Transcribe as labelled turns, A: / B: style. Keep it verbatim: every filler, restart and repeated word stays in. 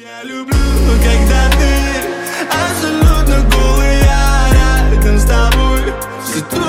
A: Я люблю, когда ты абсолютно голый, я рядом с тобой. Все